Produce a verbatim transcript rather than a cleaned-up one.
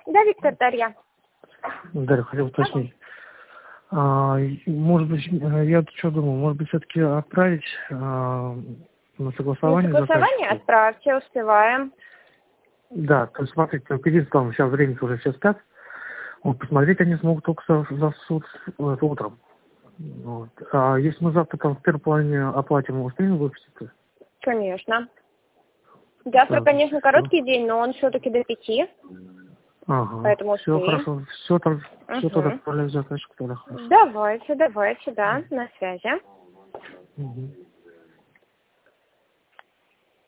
Да, Виктор, Дарья. Дарья, хотел уточнить. А, может быть, я тут что думал, может быть, все-таки отправить а, на согласование? На согласование отправьте, успеваем. Да, то есть, смотрите, кредит там сейчас время уже все спят. Вот, посмотреть они смогут только за, за суд вот, утром. Вот. А если мы завтра там в первой половине оплатим, успеем выпустить? Конечно. Завтра, Да, конечно, все. короткий день, но он все-таки до пяти. Ага, Поэтому все успеем. хорошо. Все, там, все тогда Угу. отправляю заказчику, тогда хорошо. Давайте, давайте, да, на связи. Угу.